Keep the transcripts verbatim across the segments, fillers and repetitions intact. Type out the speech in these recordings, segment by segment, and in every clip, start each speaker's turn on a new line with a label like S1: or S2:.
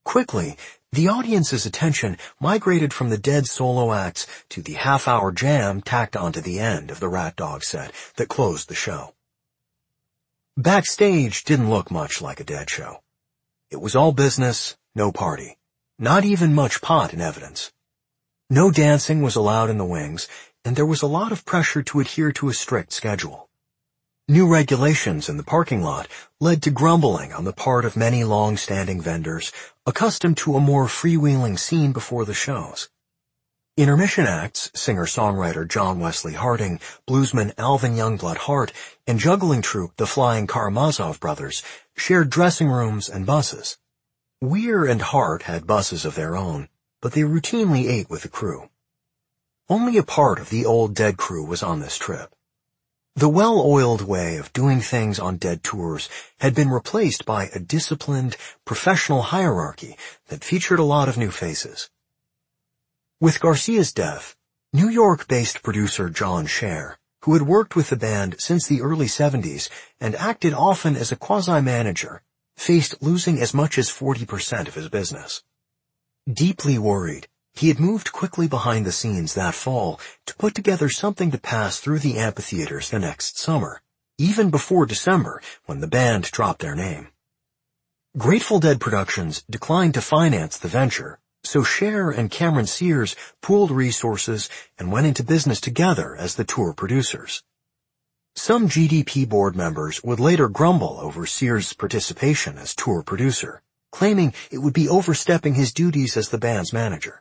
S1: Quickly, the audience's attention migrated from the Dead solo acts to the half-hour jam tacked onto the end of the Rat Dog set that closed the show. Backstage didn't look much like a Dead show. It was all business, no party. Not even much pot in evidence. No dancing was allowed in the wings, and there was a lot of pressure to adhere to a strict schedule. New regulations in the parking lot led to grumbling on the part of many long-standing vendors accustomed to a more freewheeling scene before the shows. Intermission acts, singer-songwriter John Wesley Harding, bluesman Alvin Youngblood Hart, and juggling troupe the Flying Karamazov Brothers shared dressing rooms and buses. Weir and Hart had buses of their own, but they routinely ate with the crew. Only a part of the old Dead crew was on this trip. The well-oiled way of doing things on Dead tours had been replaced by a disciplined, professional hierarchy that featured a lot of new faces. With Garcia's death, New York-based producer John Scher, who had worked with the band since the early seventies and acted often as a quasi-manager, faced losing as much as forty percent of his business. Deeply worried, he had moved quickly behind the scenes that fall to put together something to pass through the amphitheaters the next summer, even before December when the band dropped their name. Grateful Dead Productions declined to finance the venture, so Scher and Cameron Sears pooled resources and went into business together as the tour producers. Some G D P board members would later grumble over Sears' participation as tour producer, claiming it would be overstepping his duties as the band's manager.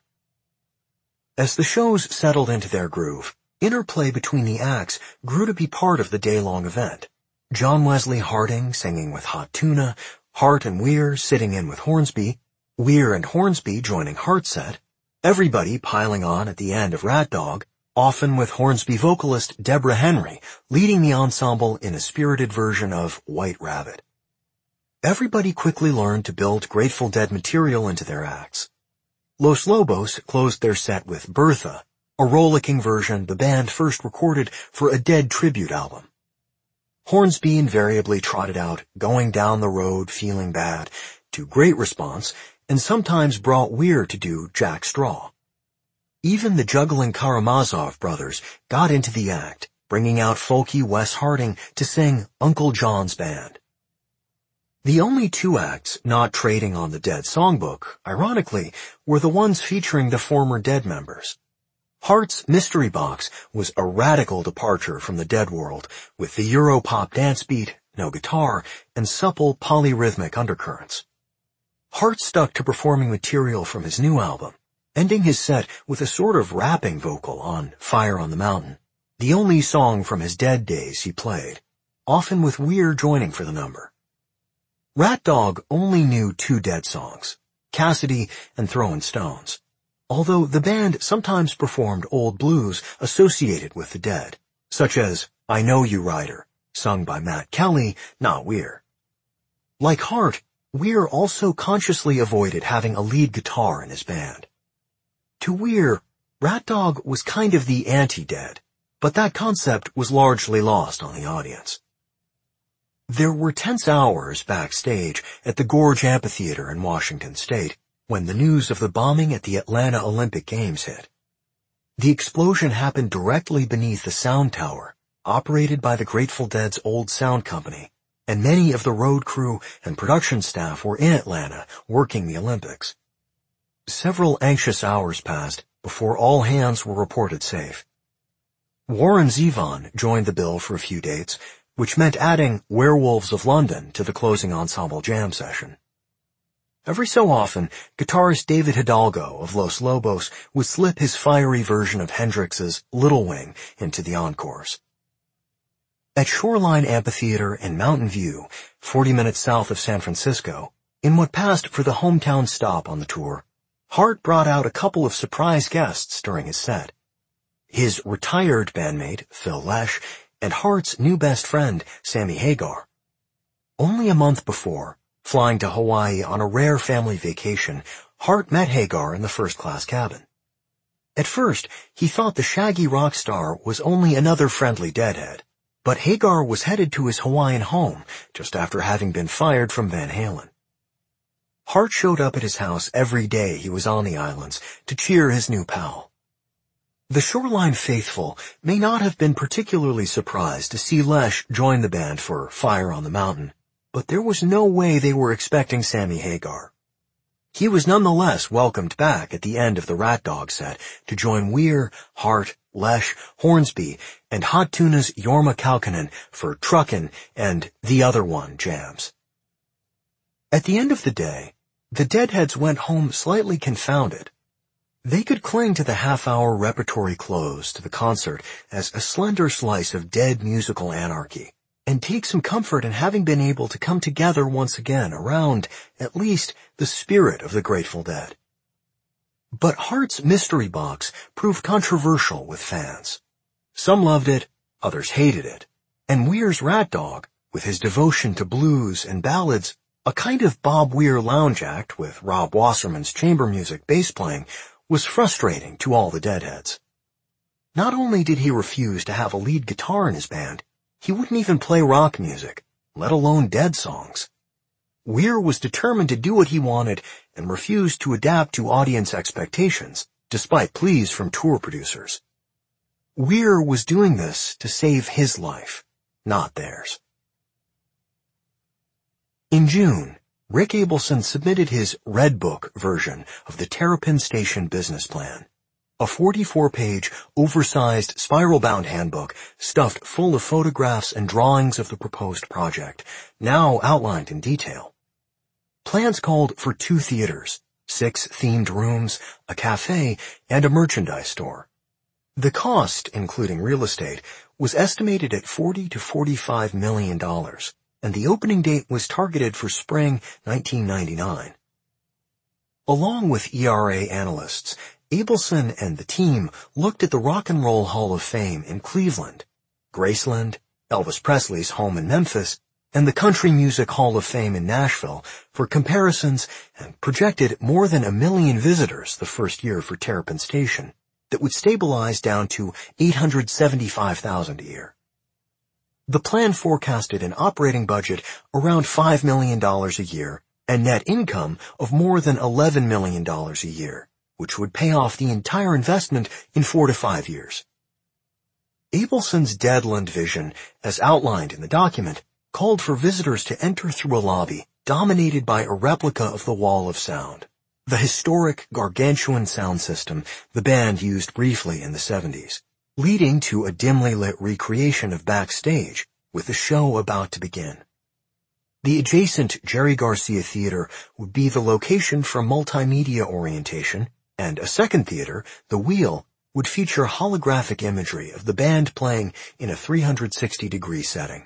S1: As the shows settled into their groove, interplay between the acts grew to be part of the day-long event. John Wesley Harding singing with Hot Tuna, Hart and Weir sitting in with Hornsby, Weir and Hornsby joining Hart's set, everybody piling on at the end of Rat Dog, often with Hornsby vocalist Deborah Henry leading the ensemble in a spirited version of White Rabbit. Everybody quickly learned to build Grateful Dead material into their acts. Los Lobos closed their set with Bertha, a rollicking version the band first recorded for a Dead tribute album. Hornsby invariably trotted out Going Down the Road Feeling Bad to great response and sometimes brought Weir to do Jack Straw. Even the juggling Karamazov Brothers got into the act, bringing out folky Wes Harding to sing Uncle John's Band. The only two acts not trading on the Dead songbook, ironically, were the ones featuring the former Dead members. Hart's Mystery Box was a radical departure from the Dead world, with the Europop dance beat, no guitar, and supple polyrhythmic undercurrents. Hart stuck to performing material from his new album, ending his set with a sort of rapping vocal on Fire on the Mountain, the only song from his Dead days he played, often with Weir joining for the number. Rat Dog only knew two Dead songs, Cassidy and Throwin' Stones, although the band sometimes performed old blues associated with the Dead, such as I Know You Rider, sung by Matt Kelly, not Weir. Like Hart, Weir also consciously avoided having a lead guitar in his band. To Weir, Rat Dog was kind of the anti-Dead, but that concept was largely lost on the audience. There were tense hours backstage at the Gorge Amphitheater in Washington State when the news of the bombing at the Atlanta Olympic Games hit. The explosion happened directly beneath the sound tower, operated by the Grateful Dead's old sound company, and many of the road crew and production staff were in Atlanta working the Olympics. Several anxious hours passed before all hands were reported safe. Warren Zevon joined the bill for a few dates, which meant adding Werewolves of London to the closing ensemble jam session. Every so often, guitarist David Hidalgo of Los Lobos would slip his fiery version of Hendrix's Little Wing into the encores. At Shoreline Amphitheater in Mountain View, forty minutes south of San Francisco, in what passed for the hometown stop on the tour, Hart brought out a couple of surprise guests during his set. His retired bandmate, Phil Lesh, and Hart's new best friend, Sammy Hagar. Only a month before, flying to Hawaii on a rare family vacation, Hart met Hagar in the first-class cabin. At first, he thought the shaggy rock star was only another friendly deadhead, but Hagar was headed to his Hawaiian home just after having been fired from Van Halen. Hart showed up at his house every day he was on the islands to cheer his new pal. The Shoreline faithful may not have been particularly surprised to see Lesh join the band for Fire on the Mountain, but there was no way they were expecting Sammy Hagar. He was nonetheless welcomed back at the end of the Rat Dog set to join Weir, Hart, Lesh, Hornsby, and Hot Tuna's Jorma Kaukonen for Truckin' and The Other One jams. At the end of the day, the Deadheads went home slightly confounded. They could cling to the half-hour repertory close to the concert as a slender slice of dead musical anarchy, and take some comfort in having been able to come together once again around, at least, the spirit of the Grateful Dead. But Hart's Mystery Box proved controversial with fans. Some loved it, others hated it, and Weir's Rat Dog, with his devotion to blues and ballads, a kind of Bob Weir lounge act with Rob Wasserman's chamber music bass playing, was frustrating to all the Deadheads. Not only did he refuse to have a lead guitar in his band, he wouldn't even play rock music, let alone Dead songs. Weir was determined to do what he wanted and refused to adapt to audience expectations, despite pleas from tour producers. Weir was doing this to save his life, not theirs. In June, Rick Abelson submitted his Red Book version of the Terrapin Station business plan, a forty-four page, oversized, spiral-bound handbook stuffed full of photographs and drawings of the proposed project, now outlined in detail. Plans called for two theaters, six themed rooms, a cafe, and a merchandise store. The cost, including real estate, was estimated at forty to forty-five million dollars. And the opening date was targeted for spring nineteen ninety-nine. Along with E R A analysts, Abelson and the team looked at the Rock and Roll Hall of Fame in Cleveland, Graceland, Elvis Presley's home in Memphis, and the Country Music Hall of Fame in Nashville for comparisons and projected more than a million visitors the first year for Terrapin Station that would stabilize down to eight hundred seventy-five thousand a year. The plan forecasted an operating budget around five million dollars a year and net income of more than eleven million dollars a year, which would pay off the entire investment in four to five years. Abelson's Deadland vision, as outlined in the document, called for visitors to enter through a lobby dominated by a replica of the Wall of Sound, the historic gargantuan sound system the band used briefly in the seventies. Leading to a dimly lit recreation of backstage with the show about to begin. The adjacent Jerry Garcia Theater would be the location for multimedia orientation, and a second theater, The Wheel, would feature holographic imagery of the band playing in a three hundred sixty degree setting.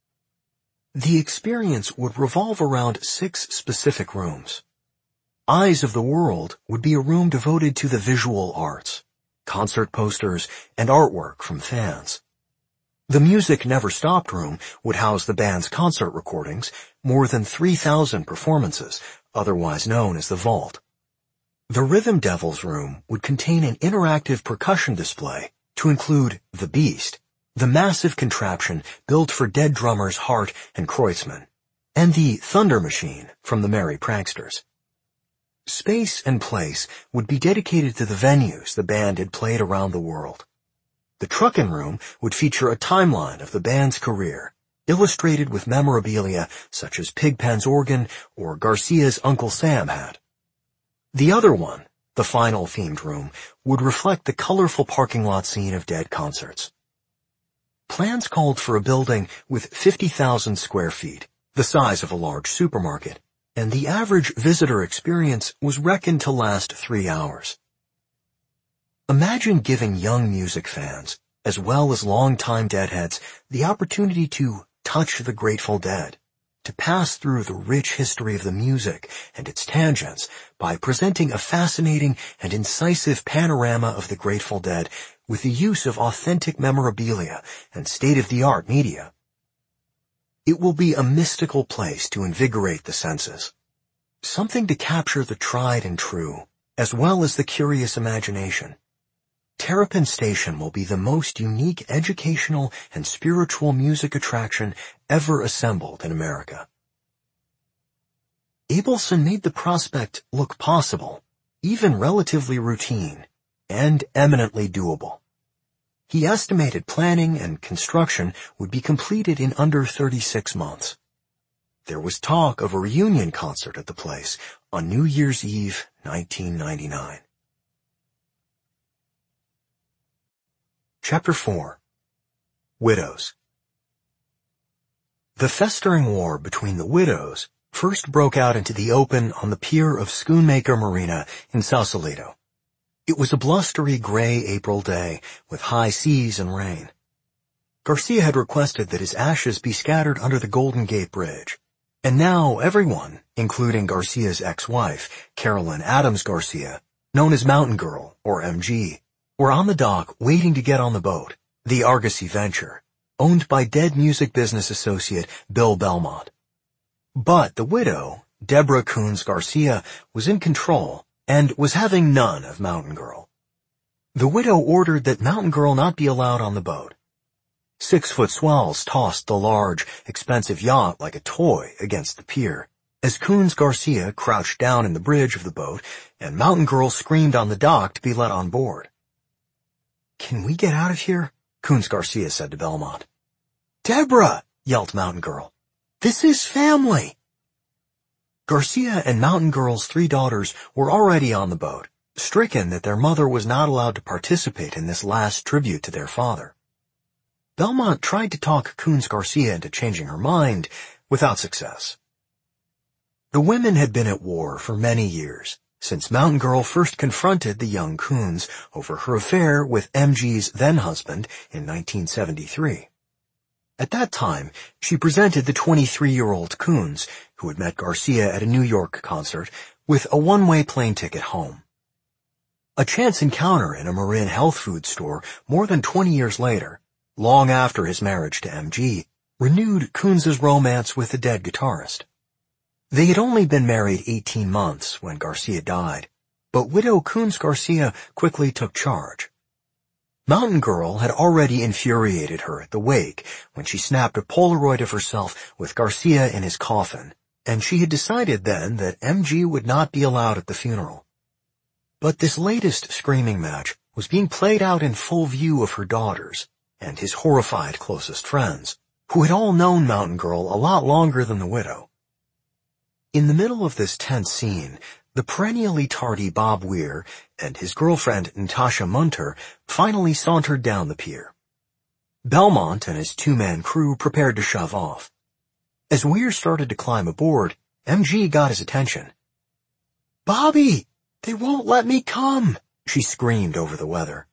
S1: The experience would revolve around six specific rooms. Eyes of the World would be a room devoted to the visual arts, concert posters, and artwork from fans. The Music Never Stopped room would house the band's concert recordings, more than three thousand performances, otherwise known as the Vault. The Rhythm Devils room would contain an interactive percussion display to include The Beast, the massive contraption built for dead drummers Hart and Kreutzmann, and the Thunder Machine from the Merry Pranksters. Space and place would be dedicated to the venues the band had played around the world. The Truckin' Room would feature a timeline of the band's career, illustrated with memorabilia such as Pigpen's organ or Garcia's Uncle Sam hat. The Other One, the final themed room, would reflect the colorful parking lot scene of Dead concerts. Plans called for a building with fifty thousand square feet, the size of a large supermarket, and the average visitor experience was reckoned to last three hours. Imagine giving young music fans, as well as longtime Deadheads, the opportunity to touch the Grateful Dead, to pass through the rich history of the music and its tangents by presenting a fascinating and incisive panorama of the Grateful Dead with the use of authentic memorabilia and state-of-the-art media. It will be a mystical place to invigorate the senses, something to capture the tried and true, as well as the curious imagination. Terrapin Station will be the most unique educational and spiritual music attraction ever assembled in America. Abelson made the prospect look possible, even relatively routine, and eminently doable. He estimated planning and construction would be completed in under thirty-six months. There was talk of a reunion concert at the place on New Year's Eve, nineteen ninety-nine. Chapter four. Widows. The festering war between the widows first broke out into the open on the pier of Schoonmaker Marina in Sausalito. It was a blustery gray April day with high seas and rain. Garcia had requested that his ashes be scattered under the Golden Gate Bridge, and now everyone, including Garcia's ex-wife, Carolyn Adams Garcia, known as Mountain Girl, or M G, were on the dock waiting to get on the boat, the Argosy Venture, owned by dead music business associate Bill Belmont. But the widow, Deborah Coons Garcia, was in control and was having none of Mountain Girl. The widow ordered that Mountain Girl not be allowed on the boat. Six-foot swells tossed the large, expensive yacht like a toy against the pier, as Coons Garcia crouched down in the bridge of the boat and Mountain Girl screamed on the dock to be let on board. "Can we get out of here?" Coons Garcia said to Belmont. "Deborah!" yelled Mountain Girl. "This is family!" Garcia and Mountain Girl's three daughters were already on the boat, stricken that their mother was not allowed to participate in this last tribute to their father. Belmont tried to talk Coons Garcia into changing her mind, without success. The women had been at war for many years, since Mountain Girl first confronted the young Coons over her affair with M G's then-husband in nineteen seventy-three. At that time, she presented the twenty-three-year-old Coons, who had met Garcia at a New York concert, with a one-way plane ticket home. A chance encounter in a Marin health food store more than twenty years later, long after his marriage to M G, renewed Coons's romance with the dead guitarist. They had only been married eighteen months when Garcia died, but widow Coons Garcia quickly took charge. Mountain Girl had already infuriated her at the wake when she snapped a Polaroid of herself with Garcia in his coffin, and she had decided then that M G would not be allowed at the funeral. But this latest screaming match was being played out in full view of her daughters and his horrified closest friends, who had all known Mountain Girl a lot longer than the widow. In the middle of this tense scene, the perennially tardy Bob Weir and his girlfriend Natasha Munter finally sauntered down the pier. Belmont and his two-man crew prepared to shove off. As Weir started to climb aboard, M G got his attention. "Bobby, they won't let me come," she screamed over the weather.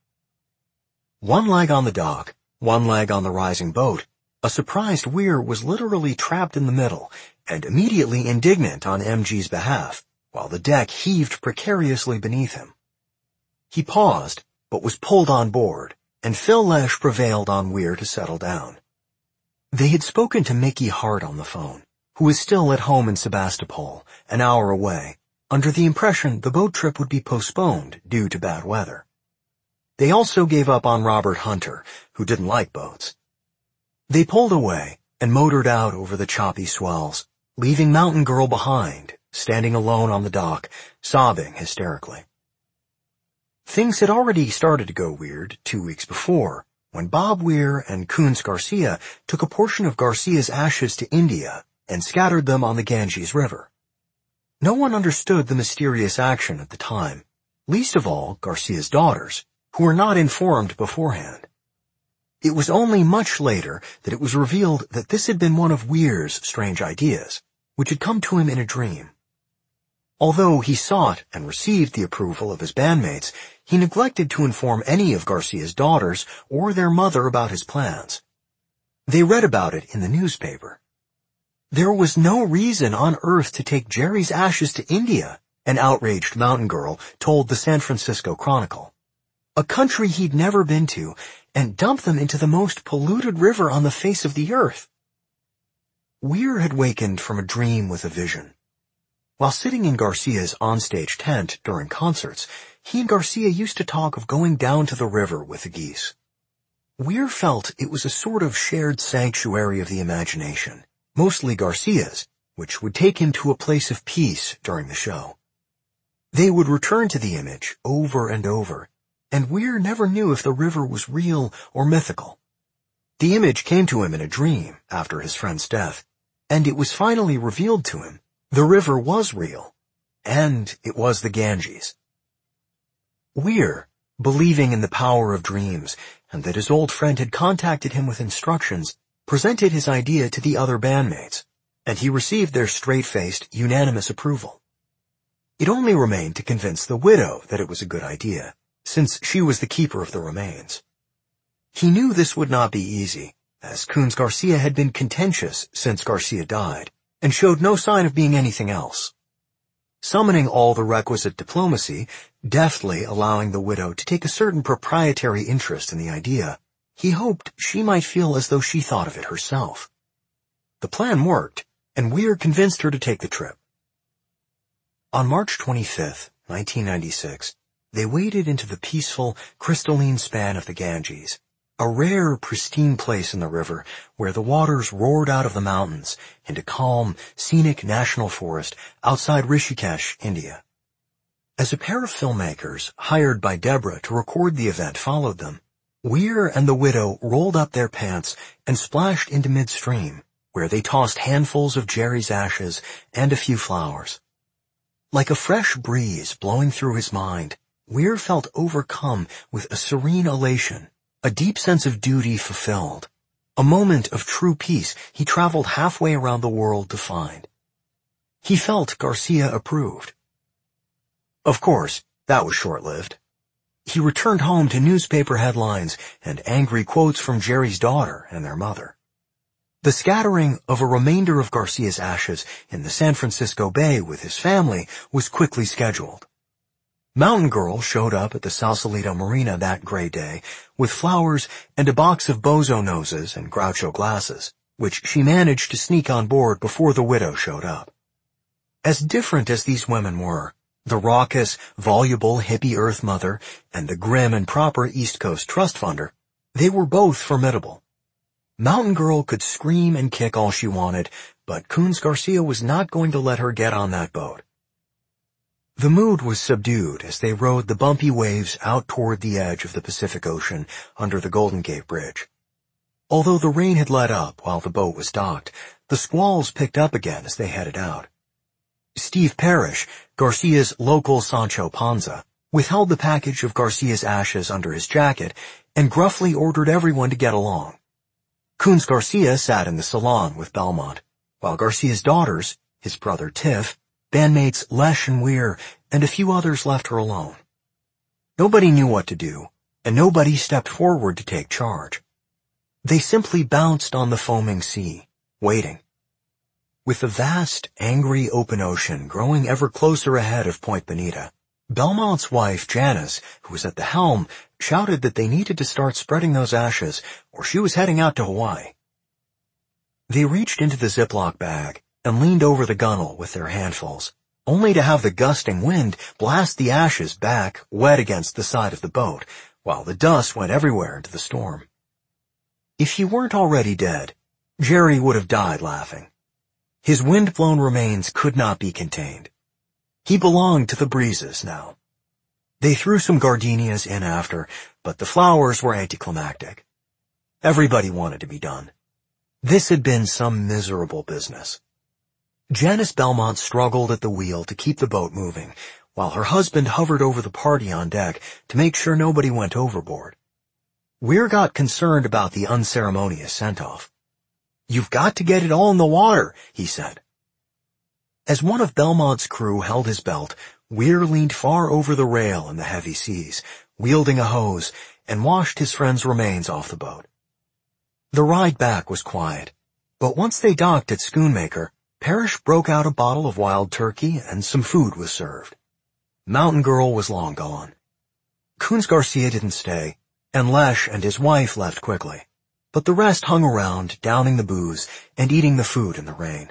S1: One leg on the dock, one leg on the rising boat, a surprised Weir was literally trapped in the middle and immediately indignant on M G's behalf, while the deck heaved precariously beneath him. He paused, but was pulled on board, and Phil Lesh prevailed on Weir to settle down. They had spoken to Mickey Hart on the phone, who was still at home in Sebastopol, an hour away, under the impression the boat trip would be postponed due to bad weather. They also gave up on Robert Hunter, who didn't like boats. They pulled away and motored out over the choppy swells, leaving Mountain Girl behind, standing alone on the dock, sobbing hysterically. Things had already started to go weird two weeks before, when Bob Weir and Coons Garcia took a portion of Garcia's ashes to India and scattered them on the Ganges River. No one understood the mysterious action at the time, least of all Garcia's daughters, who were not informed beforehand. It was only much later that it was revealed that this had been one of Weir's strange ideas, which had come to him in a dream. Although he sought and received the approval of his bandmates, he neglected to inform any of Garcia's daughters or their mother about his plans. They read about it in the newspaper. There was no reason on earth to take Jerry's ashes to India, an outraged Mountain Girl told the San Francisco Chronicle, a country he'd never been to, and dump them into the most polluted river on the face of the earth. Weir had wakened from a dream with a vision. While sitting in Garcia's onstage tent during concerts, he and Garcia used to talk of going down to the river with the geese. Weir felt it was a sort of shared sanctuary of the imagination, mostly Garcia's, which would take him to a place of peace during the show. They would return to the image over and over, and Weir never knew if the river was real or mythical. The image came to him in a dream after his friend's death, and it was finally revealed to him the river was real, and it was the Ganges. Weir, believing in the power of dreams and that his old friend had contacted him with instructions, presented his idea to the other bandmates, and he received their straight-faced, unanimous approval. It only remained to convince the widow that it was a good idea, since she was the keeper of the remains. He knew this would not be easy, as Kunz Garcia had been contentious since Garcia died, and showed no sign of being anything else. Summoning all the requisite diplomacy, deftly allowing the widow to take a certain proprietary interest in the idea, he hoped she might feel as though she thought of it herself. The plan worked, and Weir convinced her to take the trip. On March twenty-fifth, nineteen ninety-six, they waded into the peaceful, crystalline span of the Ganges, a rare, pristine place in the river where the waters roared out of the mountains into calm, scenic national forest outside Rishikesh, India. As a pair of filmmakers hired by Deborah to record the event followed them, Weir and the widow rolled up their pants and splashed into midstream, where they tossed handfuls of Jerry's ashes and a few flowers. Like a fresh breeze blowing through his mind, Weir felt overcome with a serene elation, a deep sense of duty fulfilled, a moment of true peace he traveled halfway around the world to find. He felt Garcia approved. Of course, that was short-lived. He returned home to newspaper headlines and angry quotes from Jerry's daughter and their mother. The scattering of a remainder of Garcia's ashes in the San Francisco Bay with his family was quickly scheduled. Mountain Girl showed up at the Sausalito Marina that gray day with flowers and a box of Bozo noses and Groucho glasses, which she managed to sneak on board before the widow showed up. As different as these women were, the raucous, voluble hippie Earth Mother and the grim and proper East Coast Trust Funder, they were both formidable. Mountain Girl could scream and kick all she wanted, but Kunz Garcia was not going to let her get on that boat. The mood was subdued as they rode the bumpy waves out toward the edge of the Pacific Ocean under the Golden Gate Bridge. Although the rain had let up while the boat was docked, the squalls picked up again as they headed out. Steve Parrish, Garcia's local Sancho Panza, withheld the package of Garcia's ashes under his jacket and gruffly ordered everyone to get along. Kunz Garcia sat in the salon with Belmont, while Garcia's daughters, his brother Tiff, bandmates Lesh and Weir, and a few others left her alone. Nobody knew what to do, and nobody stepped forward to take charge. They simply bounced on the foaming sea, waiting. With the vast, angry open ocean growing ever closer ahead of Point Bonita, Belmont's wife, Janice, who was at the helm, shouted that they needed to start spreading those ashes, or she was heading out to Hawaii. They reached into the Ziploc bag and leaned over the gunwale with their handfuls, only to have the gusting wind blast the ashes back wet against the side of the boat, while the dust went everywhere into the storm. If he weren't already dead, Jerry would have died laughing. His wind-blown remains could not be contained. He belonged to the breezes now. They threw some gardenias in after, but the flowers were anticlimactic. Everybody wanted to be done. This had been some miserable business. Janice Belmont struggled at the wheel to keep the boat moving, while her husband hovered over the party on deck to make sure nobody went overboard. Weir got concerned about the unceremonious send-off. "You've got to get it all in the water," he said. As one of Belmont's crew held his belt, Weir leaned far over the rail in the heavy seas, wielding a hose, and washed his friend's remains off the boat. The ride back was quiet, but once they docked at Schoonmaker, Parrish broke out a bottle of wild turkey and some food was served. Mountain Girl was long gone. Kunz Garcia didn't stay, and Lesh and his wife left quickly, but the rest hung around, downing the booze and eating the food in the rain.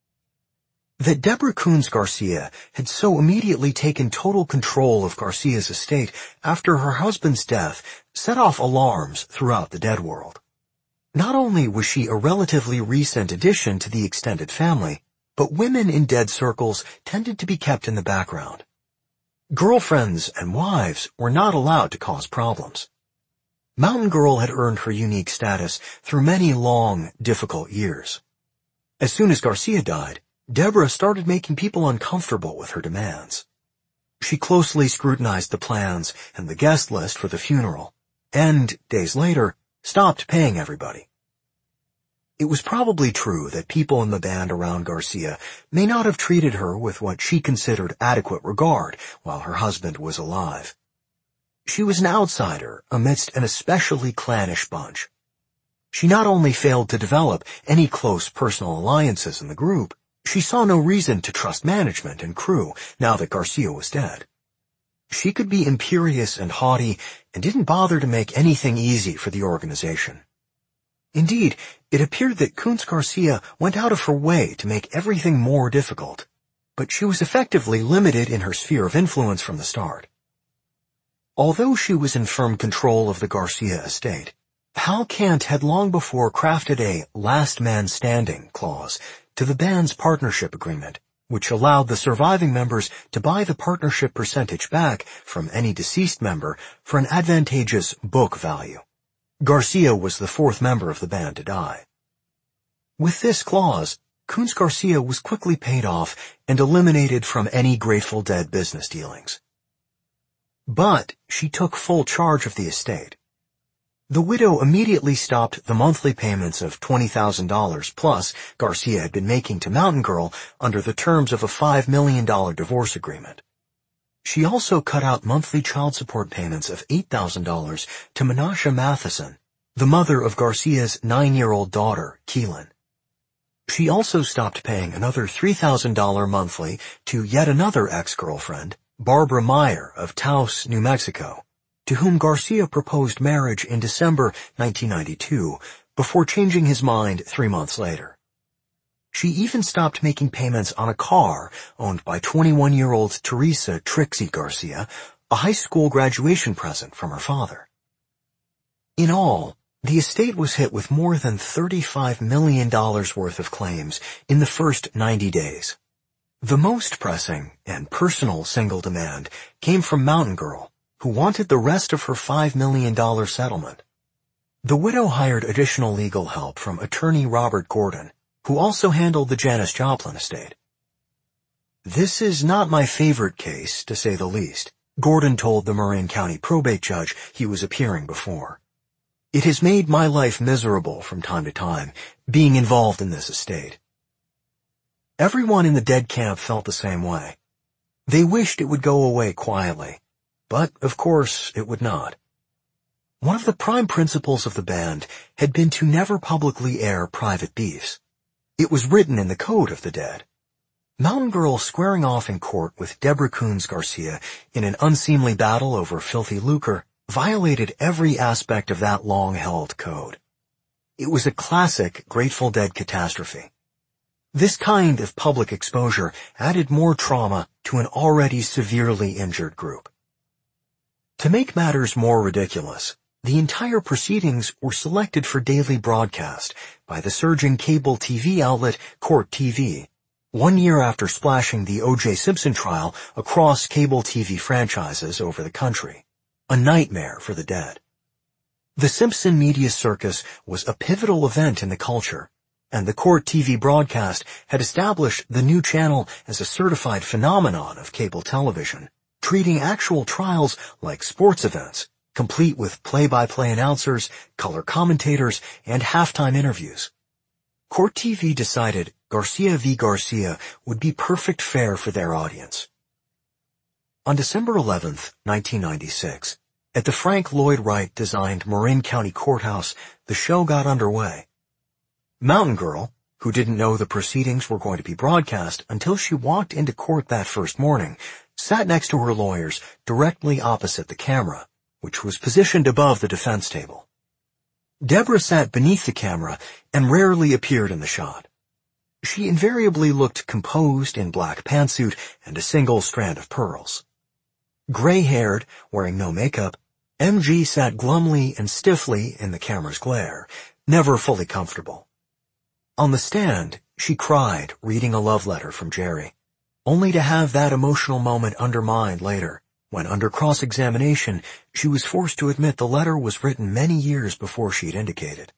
S1: That Deborah Kunz Garcia had so immediately taken total control of Garcia's estate after her husband's death set off alarms throughout the dead world. Not only was she a relatively recent addition to the extended family, but women in dead circles tended to be kept in the background. Girlfriends and wives were not allowed to cause problems. Mountain Girl had earned her unique status through many long, difficult years. As soon as Garcia died, Deborah started making people uncomfortable with her demands. She closely scrutinized the plans and the guest list for the funeral, and, days later, stopped paying everybody. It was probably true that people in the band around Garcia may not have treated her with what she considered adequate regard while her husband was alive. She was an outsider amidst an especially clannish bunch. She not only failed to develop any close personal alliances in the group, she saw no reason to trust management and crew now that Garcia was dead. She could be imperious and haughty and didn't bother to make anything easy for the organization. Indeed, it appeared that Kunz Garcia went out of her way to make everything more difficult, but she was effectively limited in her sphere of influence from the start. Although she was in firm control of the Garcia estate, Hal Kent had long before crafted a last man standing clause to the band's partnership agreement, which allowed the surviving members to buy the partnership percentage back from any deceased member for an advantageous book value. Garcia was the fourth member of the band to die. With this clause, Kunz Garcia was quickly paid off and eliminated from any Grateful Dead business dealings. But she took full charge of the estate. The widow immediately stopped the monthly payments of twenty thousand dollars plus Garcia had been making to Mountain Girl under the terms of a five million dollars divorce agreement. She also cut out monthly child support payments of eight thousand dollars to Menasha Matheson, the mother of Garcia's nine-year-old daughter, Keelan. She also stopped paying another three thousand dollars monthly to yet another ex-girlfriend, Barbara Meyer of Taos, New Mexico, to whom Garcia proposed marriage in December nineteen ninety-two, before changing his mind three months later. She even stopped making payments on a car owned by twenty-one-year-old Teresa Trixie Garcia, a high school graduation present from her father. In all, the estate was hit with more than thirty-five million dollars worth of claims in the first ninety days. The most pressing and personal single demand came from Mountain Girl, who wanted the rest of her five million dollars settlement. The widow hired additional legal help from attorney Robert Gordon, who also handled the Janis Joplin estate. "This is not my favorite case, to say the least," Gordon told the Marin County probate judge he was appearing before. "It has made my life miserable from time to time, being involved in this estate." Everyone in the Dead camp felt the same way. They wished it would go away quietly, but, of course, it would not. One of the prime principles of the band had been to never publicly air private beefs. It was written in the code of the Dead. Mountain Girl squaring off in court with Deborah Kunz Garcia in an unseemly battle over filthy lucre violated every aspect of that long-held code. It was a classic Grateful Dead catastrophe. This kind of public exposure added more trauma to an already severely injured group. To make matters more ridiculous, the entire proceedings were selected for daily broadcast by the surging cable T V outlet Court T V, one year after splashing the O J Simpson trial across cable T V franchises over the country, a nightmare for the Dead. The Simpson media circus was a pivotal event in the culture, and the Court T V broadcast had established the new channel as a certified phenomenon of cable television, treating actual trials like sports events, complete with play-by-play announcers, color commentators, and halftime interviews. Court T V decided Garcia v. Garcia would be perfect fare for their audience. On December eleventh, nineteen ninety-six, at the Frank Lloyd Wright-designed Marin County Courthouse, the show got underway. Mountain Girl, who didn't know the proceedings were going to be broadcast until she walked into court that first morning, sat next to her lawyers directly opposite the camera, which was positioned above the defense table. Deborah sat beneath the camera and rarely appeared in the shot. She invariably looked composed in black pantsuit and a single strand of pearls. Gray-haired, wearing no makeup, M G sat glumly and stiffly in the camera's glare, never fully comfortable. On the stand, She cried reading a love letter from Jerry, only to have that emotional moment undermined later, when under cross-examination she was forced to admit the letter was written many years before she'd indicated.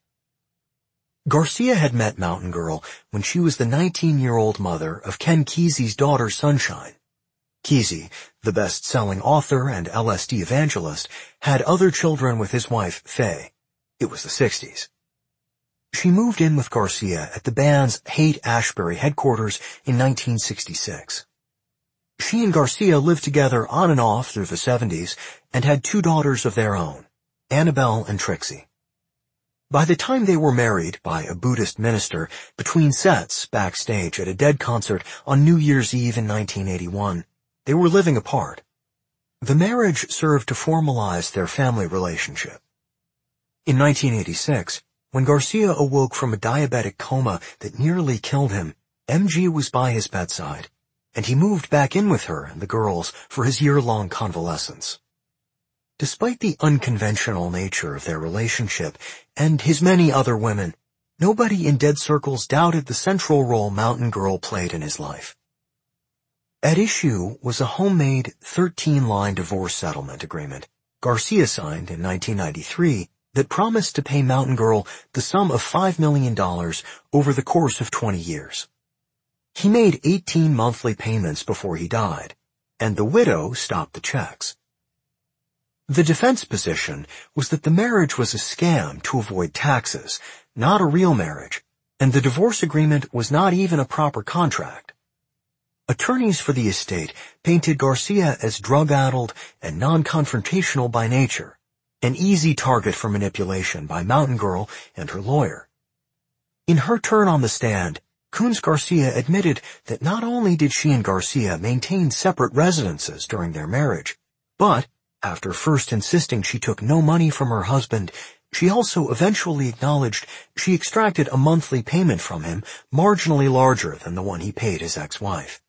S1: Garcia had met Mountain Girl when she was the nineteen-year-old mother of Ken Kesey's daughter Sunshine. Kesey, the best-selling author and L S D evangelist, had other children with his wife, Faye. It was the sixties. She moved in with Garcia at the band's Haight-Ashbury headquarters in nineteen sixty-six. She and Garcia lived together on and off through the seventies and had two daughters of their own, Annabelle and Trixie. By the time they were married by a Buddhist minister between sets backstage at a Dead concert on New Year's Eve in nineteen eighty-one, they were living apart. The marriage served to formalize their family relationship. In nineteen eighty-six, when Garcia awoke from a diabetic coma that nearly killed him, M G was by his bedside, and he moved back in with her and the girls for his year-long convalescence. Despite the unconventional nature of their relationship and his many other women, nobody in Dead circles doubted the central role Mountain Girl played in his life. At issue was a homemade thirteen-line divorce settlement agreement Garcia signed in nineteen ninety-three that promised to pay Mountain Girl the sum of five million dollars over the course of twenty years. He made eighteen monthly payments before he died, and the widow stopped the checks. The defense position was that the marriage was a scam to avoid taxes, not a real marriage, and the divorce agreement was not even a proper contract. Attorneys for the estate painted Garcia as drug-addled and non-confrontational by nature, an easy target for manipulation by Mountain Girl and her lawyer. In her turn on the stand, Coons Garcia admitted that not only did she and Garcia maintain separate residences during their marriage, but, after first insisting she took no money from her husband, she also eventually acknowledged she extracted a monthly payment from him marginally larger than the one he paid his ex-wife.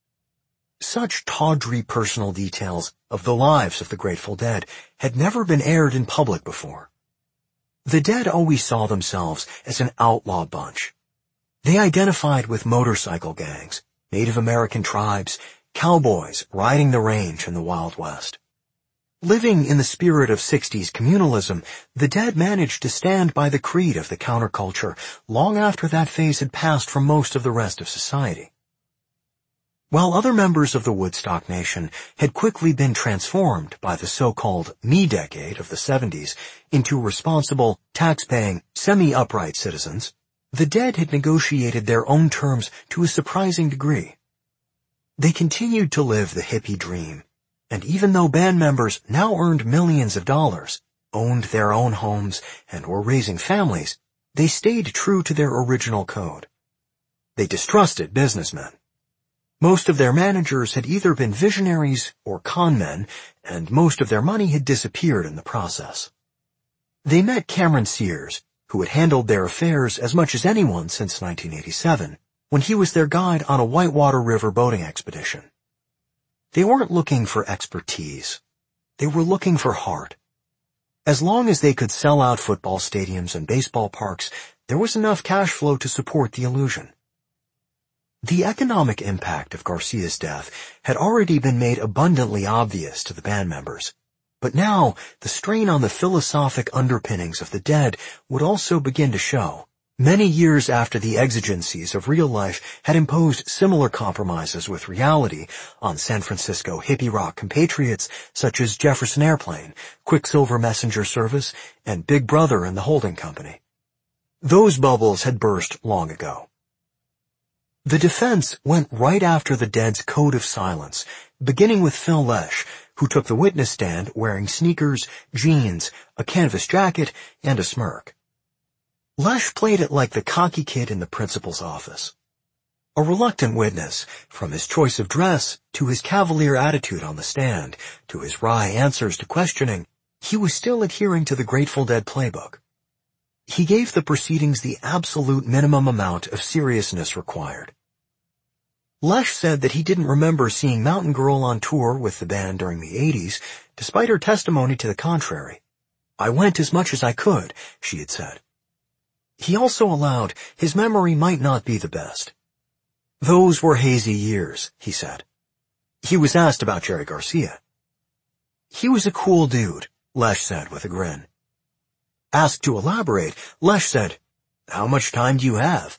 S1: Such tawdry personal details of the lives of the Grateful Dead had never been aired in public before. The Dead always saw themselves as an outlaw bunch. They identified with motorcycle gangs, Native American tribes, cowboys riding the range in the Wild West. Living in the spirit of sixties communalism, the Dead managed to stand by the creed of the counterculture long after that phase had passed from most of the rest of society. While other members of the Woodstock Nation had quickly been transformed by the so-called me-decade of the seventies into responsible, tax-paying, semi-upright citizens, the Dead had negotiated their own terms to a surprising degree. They continued to live the hippie dream, and even though band members now earned millions of dollars, owned their own homes, and were raising families, they stayed true to their original code. They distrusted businessmen. Most of their managers had either been visionaries or con men, and most of their money had disappeared in the process. They met Cameron Sears, who had handled their affairs as much as anyone since nineteen eighty-seven, when he was their guide on a Whitewater River boating expedition. They weren't looking for expertise. They were looking for heart. As long as they could sell out football stadiums and baseball parks, there was enough cash flow to support the illusion. The economic impact of Garcia's death had already been made abundantly obvious to the band members, but now the strain on the philosophic underpinnings of the Dead would also begin to show, many years after the exigencies of real life had imposed similar compromises with reality on San Francisco hippie rock compatriots such as Jefferson Airplane, Quicksilver Messenger Service, and Big Brother and the Holding Company. Those bubbles had burst long ago. The defense went right after the Dead's code of silence, beginning with Phil Lesh, who took the witness stand wearing sneakers, jeans, a canvas jacket, and a smirk. Lesh played it like the cocky kid in the principal's office. A reluctant witness, from his choice of dress, to his cavalier attitude on the stand, to his wry answers to questioning, he was still adhering to the Grateful Dead playbook. He gave the proceedings the absolute minimum amount of seriousness required. Lesh said that he didn't remember seeing Mountain Girl on tour with the band during the eighties, despite her testimony to the contrary. "I went as much as I could," she had said. He also allowed his memory might not be the best. Those were hazy years, he said. He was asked about Jerry Garcia. He was a cool dude, Lesh said with a grin. Asked to elaborate, Lesh said, "How much time do you have?"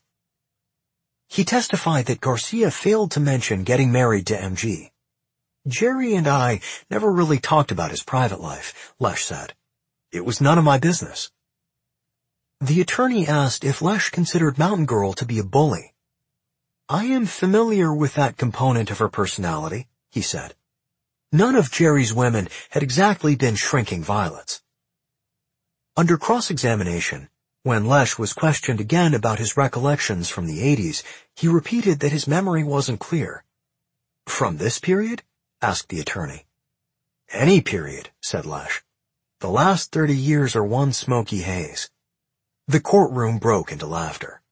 S1: He testified that Garcia failed to mention getting married to M G. Jerry and I never really talked about his private life, Lesh said. It was none of my business. The attorney asked if Lesh considered Mountain Girl to be a bully. I am familiar with that component of her personality, he said. None of Jerry's women had exactly been shrinking violets. Under cross-examination, when Lesh was questioned again about his recollections from the eighties, he repeated that his memory wasn't clear. From this period? Asked the attorney. Any period, said Lesh. The last thirty years are one smoky haze. The courtroom broke into laughter.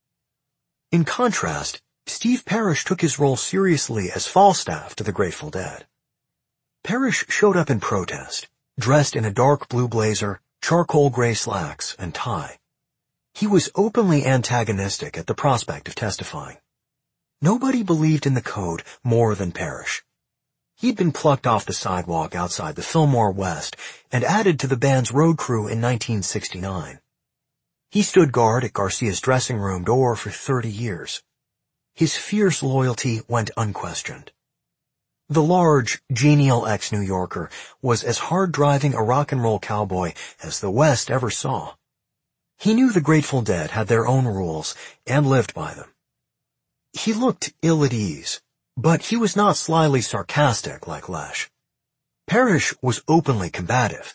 S1: In contrast, Steve Parrish took his role seriously as Falstaff to the Grateful Dead. Parrish showed up in protest, dressed in a dark blue blazer, charcoal gray slacks, and tie. He was openly antagonistic at the prospect of testifying. Nobody believed in the code more than Parrish. He'd been plucked off the sidewalk outside the Fillmore West and added to the band's road crew in nineteen sixty-nine. He stood guard at Garcia's dressing room door for thirty years. His fierce loyalty went unquestioned. The large, genial ex-New Yorker was as hard-driving a rock-and-roll cowboy as the West ever saw. He knew the Grateful Dead had their own rules and lived by them. He looked ill at ease, but he was not slyly sarcastic like Lesh. Parrish was openly combative.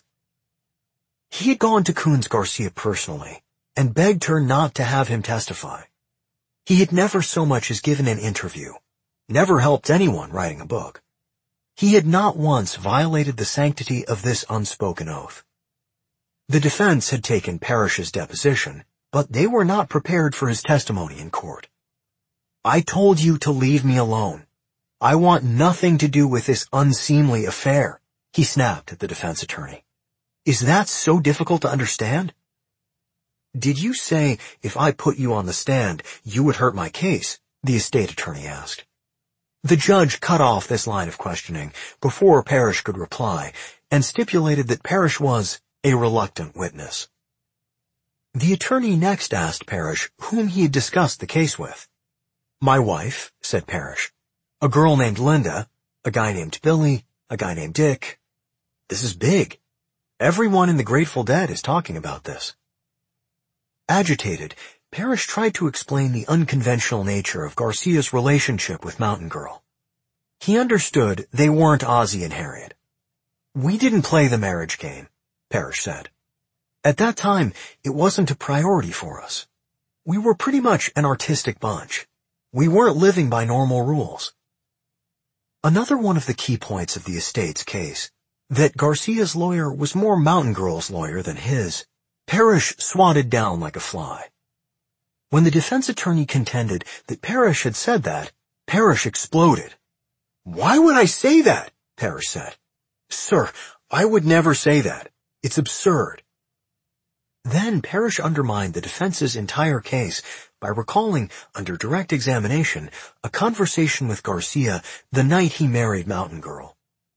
S1: He had gone to Coons Garcia personally and begged her not to have him testify. He had never so much as given an interview, never helped anyone writing a book. He had not once violated the sanctity of this unspoken oath. The defense had taken Parrish's deposition, but they were not prepared for his testimony in court. I told you to leave me alone. I want nothing to do with this unseemly affair, he snapped at the defense attorney. Is that so difficult to understand? Did you say if I put you on the stand, you would hurt my case? The estate attorney asked. The judge cut off this line of questioning before Parrish could reply and stipulated that Parrish was a reluctant witness. The attorney next asked Parrish whom he had discussed the case with. My wife, said Parrish. A girl named Linda, a guy named Billy, a guy named Dick. This is big. Everyone in the Grateful Dead is talking about this. Agitated, Parrish tried to explain the unconventional nature of Garcia's relationship with Mountain Girl. He understood they weren't Ozzie and Harriet. We didn't play the marriage game, Parrish said. At that time, it wasn't a priority for us. We were pretty much an artistic bunch. We weren't living by normal rules. Another one of the key points of the estate's case, that Garcia's lawyer was more Mountain Girl's lawyer than his, Parrish swatted down like a fly. When the defense attorney contended that Parrish had said that, Parrish exploded. Why would I say that? Parrish said. Sir, I would never say that. It's absurd. Then Parrish undermined the defense's entire case by recalling, under direct examination, a conversation with Garcia the night he married Mountain Girl.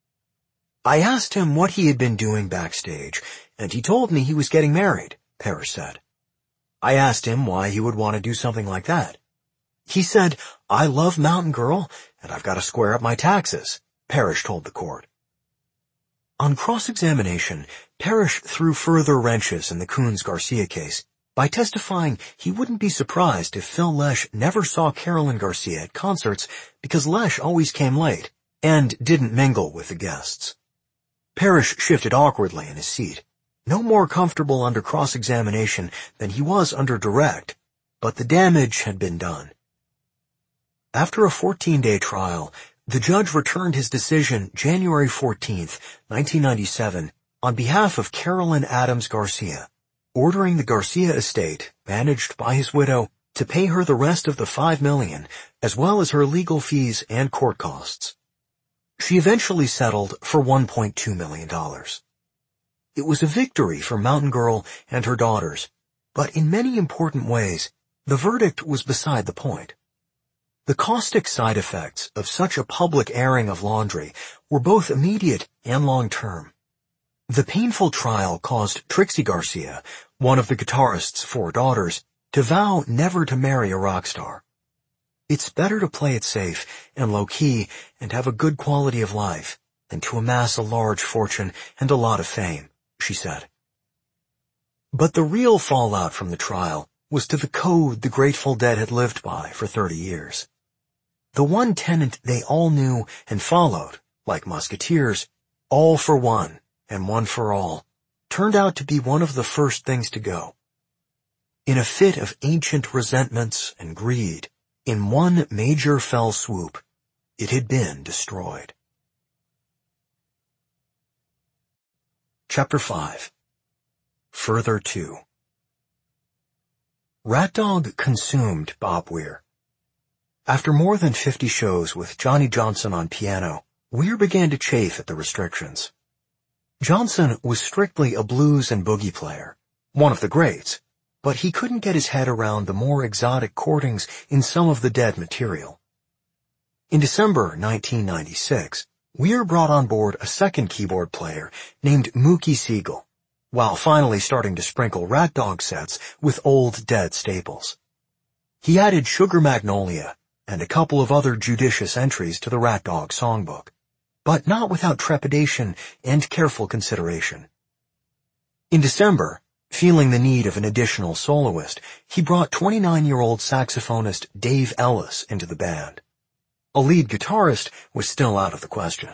S1: I asked him what he had been doing backstage, and he told me he was getting married, Parrish said. I asked him why he would want to do something like that. He said, I love Mountain Girl, and I've got to square up my taxes, Parrish told the court. On cross-examination, Parrish threw further wrenches in the Coons Garcia case by testifying he wouldn't be surprised if Phil Lesh never saw Carolyn Garcia at concerts because Lesh always came late and didn't mingle with the guests. Parrish shifted awkwardly in his seat, no more comfortable under cross-examination than he was under direct, but the damage had been done. After a fourteen-day trial, the judge returned his decision January fourteenth, nineteen ninety-seven, on behalf of Carolyn Adams Garcia, ordering the Garcia estate, managed by his widow, to pay her the rest of the five million dollars, as well as her legal fees and court costs. She eventually settled for one point two million dollars. It was a victory for Mountain Girl and her daughters, but in many important ways, the verdict was beside the point. The caustic side effects of such a public airing of Laundry were both immediate and long-term. The painful trial caused Trixie Garcia, one of the guitarist's four daughters, to vow never to marry a rock star. It's better to play it safe and low-key and have a good quality of life than to amass a large fortune and a lot of fame, she said. But the real fallout from the trial was to the code the Grateful Dead had lived by for thirty years. The one tenet they all knew and followed, like musketeers, all for one and one for all, turned out to be one of the first things to go. In a fit of ancient resentments and greed, in one major fell swoop, it had been destroyed. Chapter five. Further to. Rat Dog consumed Bob Weir. After more than fifty shows with Johnny Johnson on piano, Weir began to chafe at the restrictions. Johnson was strictly a blues and boogie player, one of the greats, but he couldn't get his head around the more exotic chordings in some of the Dead material. In December nineteen ninety-six, Weir brought on board a second keyboard player named Mookie Siegel, while finally starting to sprinkle Rat Dog sets with old Dead staples. He added Sugar Magnolia and a couple of other judicious entries to the Rat Dog songbook, but not without trepidation and careful consideration. In December, feeling the need of an additional soloist, he brought twenty-nine-year-old saxophonist Dave Ellis into the band. A lead guitarist was still out of the question.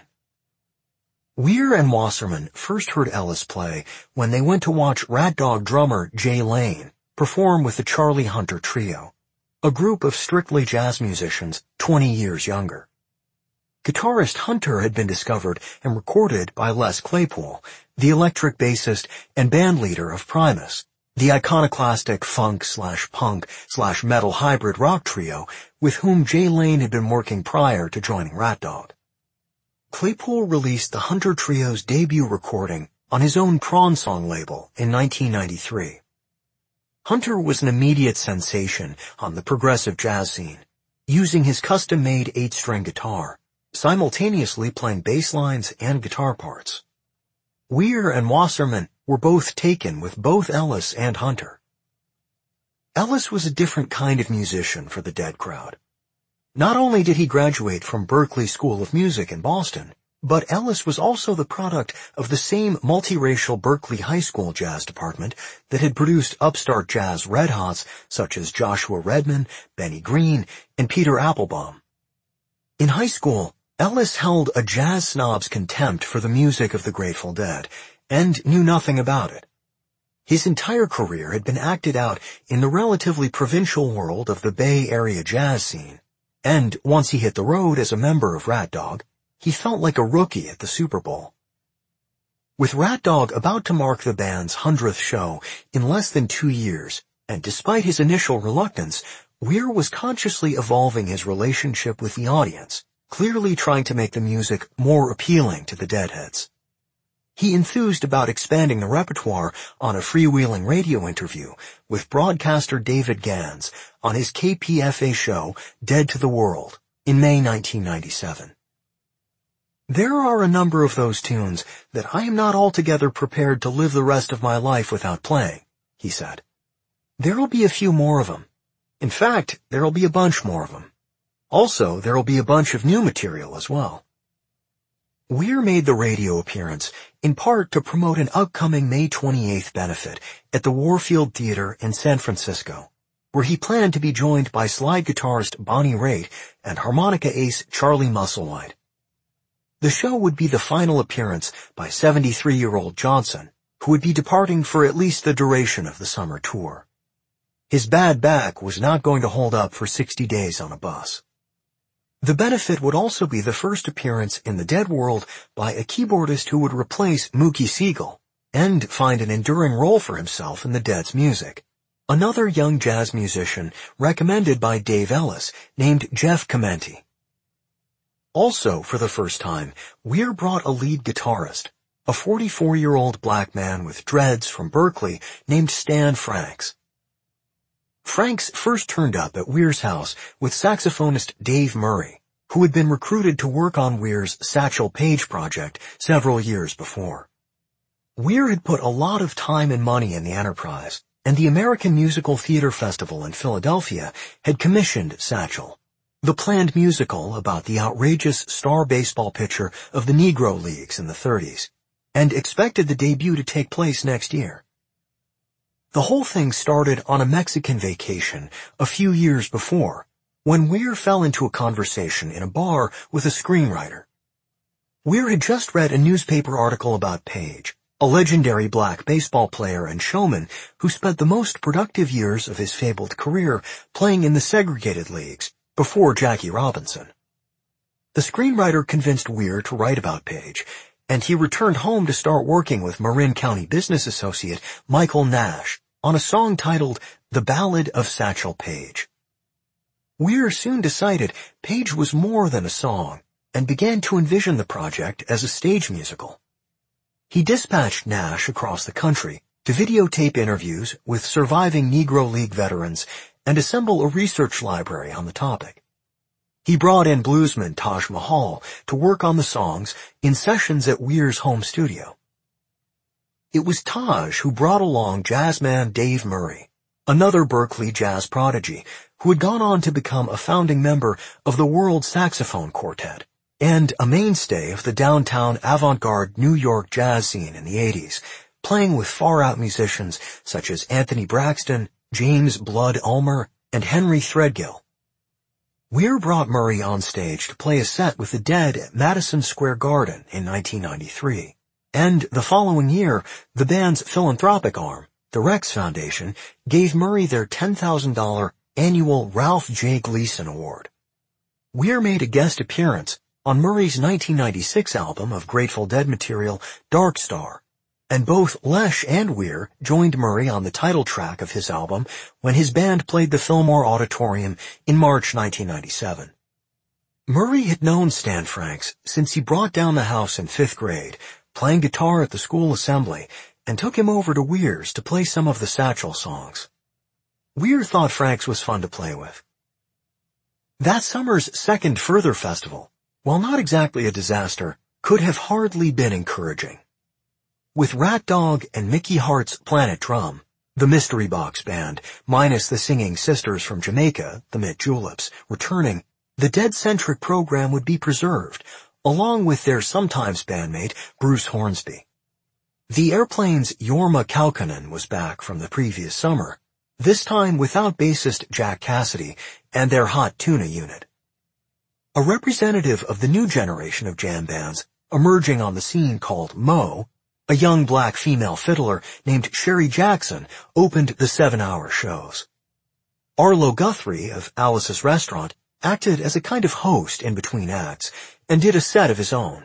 S1: Weir and Wasserman first heard Ellis play when they went to watch Rat Dog drummer Jay Lane perform with the Charlie Hunter Trio, a group of strictly jazz musicians twenty years younger. Guitarist Hunter had been discovered and recorded by Les Claypool, the electric bassist and bandleader of Primus, the iconoclastic funk-slash-punk-slash-metal hybrid rock trio with whom Jay Lane had been working prior to joining Rat Dog. Claypool released the Hunter Trio's debut recording on his own Prawn Song label in nineteen ninety-three. Hunter was an immediate sensation on the progressive jazz scene, using his custom-made eight-string guitar, simultaneously playing bass lines and guitar parts. Weir and Wasserman were both taken with both Ellis and Hunter. Ellis was a different kind of musician for the Dead crowd. Not only did he graduate from Berklee School of Music in Boston, but Ellis was also the product of the same multiracial Berklee High School jazz department that had produced upstart jazz red-hots such as Joshua Redman, Benny Green, and Peter Applebaum. In high school, Ellis held a jazz snob's contempt for the music of the Grateful Dead and knew nothing about it. His entire career had been acted out in the relatively provincial world of the Bay Area jazz scene, and once he hit the road as a member of Rat Dog, he felt like a rookie at the Super Bowl. With Rat Dog about to mark the band's hundredth show in less than two years, and despite his initial reluctance, Weir was consciously evolving his relationship with the audience, clearly trying to make the music more appealing to the Deadheads. He enthused about expanding the repertoire on a freewheeling radio interview with broadcaster David Gans on his K P F A show Dead to the World in May nineteen ninety-seven. There are a number of those tunes that I am not altogether prepared to live the rest of my life without playing, he said. There'll be a few more of them. In fact, there'll be a bunch more of them. Also, there'll be a bunch of new material as well. Weir made the radio appearance in part to promote an upcoming May twenty-eighth benefit at the Warfield Theater in San Francisco, where he planned to be joined by slide guitarist Bonnie Raitt and harmonica ace Charlie Musselwhite. The show would be the final appearance by seventy-three-year-old Johnson, who would be departing for at least the duration of the summer tour. His bad back was not going to hold up for sixty days on a bus. The benefit would also be the first appearance in the Dead world by a keyboardist who would replace Mookie Siegel and find an enduring role for himself in the Dead's music, another young jazz musician recommended by Dave Ellis named Jeff Chimenti. Also, for the first time, Weir brought a lead guitarist, a forty-four-year-old black man with dreads from Berklee named Stan Franks, Franks first turned up at Weir's house with saxophonist Dave Murray, who had been recruited to work on Weir's Satchel Paige project several years before. Weir had put a lot of time and money in the enterprise, and the American Musical Theater Festival in Philadelphia had commissioned Satchel, the planned musical about the outrageous star baseball pitcher of the Negro Leagues in the thirties, and expected the debut to take place next year. The whole thing started on a Mexican vacation a few years before, when Weir fell into a conversation in a bar with a screenwriter. Weir had just read a newspaper article about Paige, a legendary black baseball player and showman who spent the most productive years of his fabled career playing in the segregated leagues before Jackie Robinson. The screenwriter convinced Weir to write about Paige, and he returned home to start working with Marin County business associate Michael Nash on a song titled The Ballad of Satchel Paige. Weir soon decided Paige was more than a song and began to envision the project as a stage musical. He dispatched Nash across the country to videotape interviews with surviving Negro League veterans and assemble a research library on the topic. He brought in bluesman Taj Mahal to work on the songs in sessions at Weir's home studio. It was Taj who brought along jazzman Dave Murray, another Berkeley jazz prodigy who had gone on to become a founding member of the World Saxophone Quartet and a mainstay of the downtown avant-garde New York jazz scene in the eighties, playing with far-out musicians such as Anthony Braxton, James Blood Ulmer, and Henry Threadgill. Weir brought Murray on stage to play a set with the Dead at Madison Square Garden in nineteen ninety-three, and the following year, the band's philanthropic arm, the Rex Foundation, gave Murray their ten thousand dollars annual Ralph J. Gleason Award. Weir made a guest appearance on Murray's nineteen ninety-six album of Grateful Dead material, Dark Star, and both Lesh and Weir joined Murray on the title track of his album when his band played the Fillmore Auditorium in March nineteen ninety-seven. Murray had known Stan Franks since he brought down the house in fifth grade, playing guitar at the school assembly, and took him over to Weir's to play some of the Satchel songs. Weir thought Franks was fun to play with. That summer's second Further Festival, while not exactly a disaster, could have hardly been encouraging. With Rat Dog and Mickey Hart's Planet Drum, the Mystery Box Band, minus the singing sisters from Jamaica, the Mint Juleps, returning, the Dead-centric program would be preserved, along with their sometimes bandmate, Bruce Hornsby. The Airplanes' Jorma Kaukonen was back from the previous summer, this time without bassist Jack Cassidy and their Hot Tuna unit. A representative of the new generation of jam bands emerging on the scene called Mo, a young black female fiddler named Sherry Jackson, opened the seven-hour shows. Arlo Guthrie of Alice's Restaurant acted as a kind of host in between acts and did a set of his own.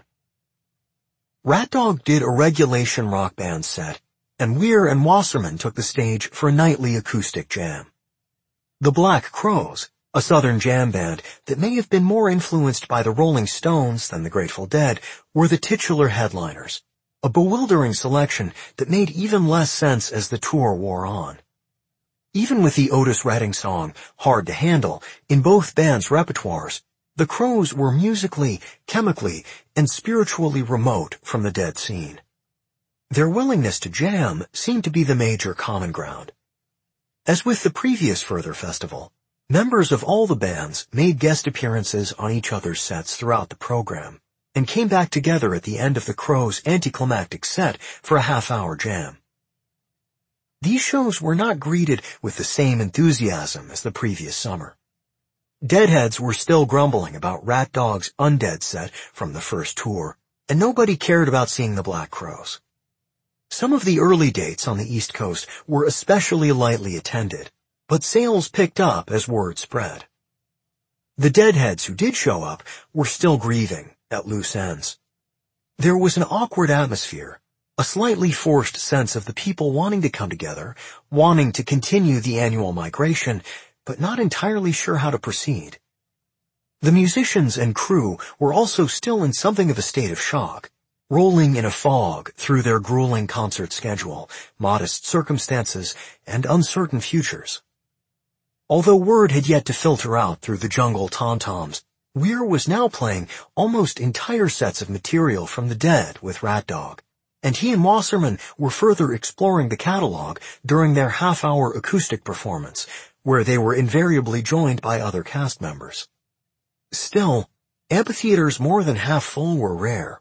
S1: Rat Dog did a regulation rock band set, and Weir and Wasserman took the stage for a nightly acoustic jam. The Black Crowes, a southern jam band that may have been more influenced by the Rolling Stones than the Grateful Dead, were the titular headliners, a bewildering selection that made even less sense as the tour wore on. Even with the Otis Redding song, Hard to Handle, in both bands' repertoires, the Crowes were musically, chemically, and spiritually remote from the Dead scene. Their willingness to jam seemed to be the major common ground. As with the previous Further Festival, members of all the bands made guest appearances on each other's sets throughout the program, and came back together at the end of the Crowes' anticlimactic set for a half-hour jam. These shows were not greeted with the same enthusiasm as the previous summer. Deadheads were still grumbling about Rat Dog's Undead set from the first tour, and nobody cared about seeing the Black Crowes. Some of the early dates on the East Coast were especially lightly attended, but sales picked up as word spread. The Deadheads who did show up were still grieving at loose ends. There was an awkward atmosphere, a slightly forced sense of the people wanting to come together, wanting to continue the annual migration, but not entirely sure how to proceed. The musicians and crew were also still in something of a state of shock, rolling in a fog through their grueling concert schedule, modest circumstances, and uncertain futures. Although word had yet to filter out through the jungle tom-toms, Weir was now playing almost entire sets of material from the Dead with Rat Dog, and he and Wasserman were further exploring the catalog during their half-hour acoustic performance, where they were invariably joined by other cast members. Still, amphitheaters more than half full were rare.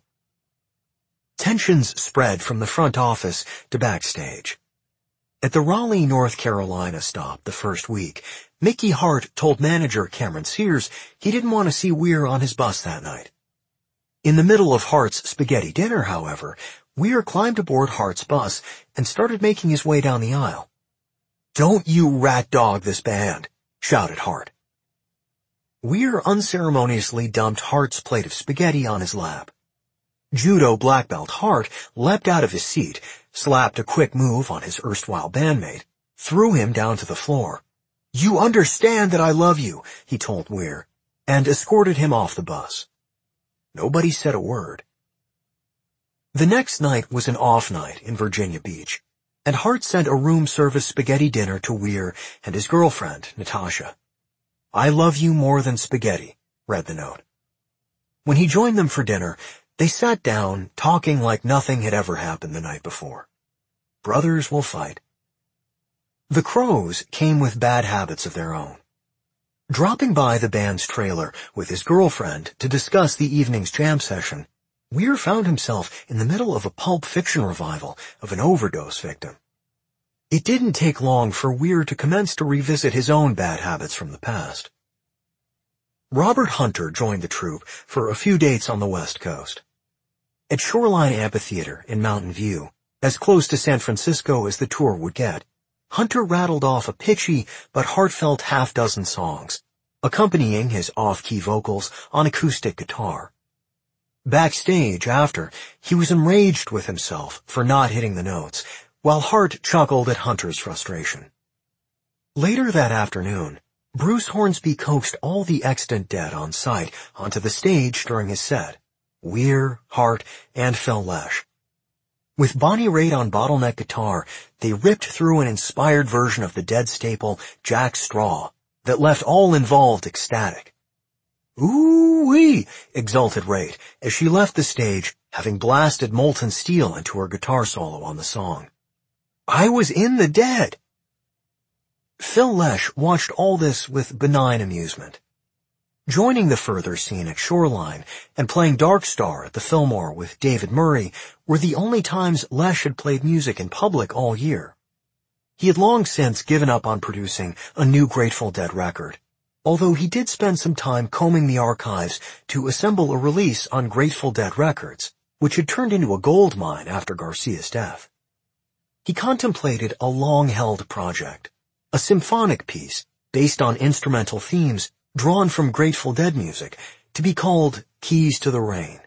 S1: Tensions spread from the front office to backstage. At the Raleigh, North Carolina stop the first week, Mickey Hart told manager Cameron Sears he didn't want to see Weir on his bus that night. In the middle of Hart's spaghetti dinner, however, Weir climbed aboard Hart's bus and started making his way down the aisle. "Don't you rat dog this band," shouted Hart. Weir unceremoniously dumped Hart's plate of spaghetti on his lap. Judo black belt Hart leapt out of his seat, slapped a quick move on his erstwhile bandmate, threw him down to the floor. "You understand that I love you," he told Weir, and escorted him off the bus. Nobody said a word. The next night was an off night in Virginia Beach, and Hart sent a room-service spaghetti dinner to Weir and his girlfriend, Natasha. "I love you more than spaghetti," read the note. When he joined them for dinner, they sat down, talking like nothing had ever happened the night before. Brothers will fight. The Crows came with bad habits of their own. Dropping by the band's trailer with his girlfriend to discuss the evening's jam session, Weir found himself in the middle of a pulp fiction revival of an overdose victim. It didn't take long for Weir to commence to revisit his own bad habits from the past. Robert Hunter joined the troupe for a few dates on the West Coast. At Shoreline Amphitheater in Mountain View, as close to San Francisco as the tour would get, Hunter rattled off a pitchy but heartfelt half-dozen songs, accompanying his off-key vocals on acoustic guitar. Backstage after, he was enraged with himself for not hitting the notes, while Hart chuckled at Hunter's frustration. Later that afternoon, Bruce Hornsby coaxed all the extant Dead on site onto the stage during his set, Weir, Hart, and Phil Lesh. With Bonnie Raitt on bottleneck guitar, they ripped through an inspired version of the Dead staple, Jack Straw, that left all involved ecstatic. "Ooh-wee," exulted Raitt as she left the stage, having blasted Molten Steel into her guitar solo on the song. "I was in the Dead." Phil Lesh watched all this with benign amusement. Joining the further scene at Shoreline and playing Dark Star at the Fillmore with David Murray were the only times Lesh had played music in public all year. He had long since given up on producing a new Grateful Dead record, although he did spend some time combing the archives to assemble a release on Grateful Dead Records, which had turned into a gold mine after Garcia's death. He contemplated a long-held project, a symphonic piece based on instrumental themes drawn from Grateful Dead music, to be called Keys to the Rain.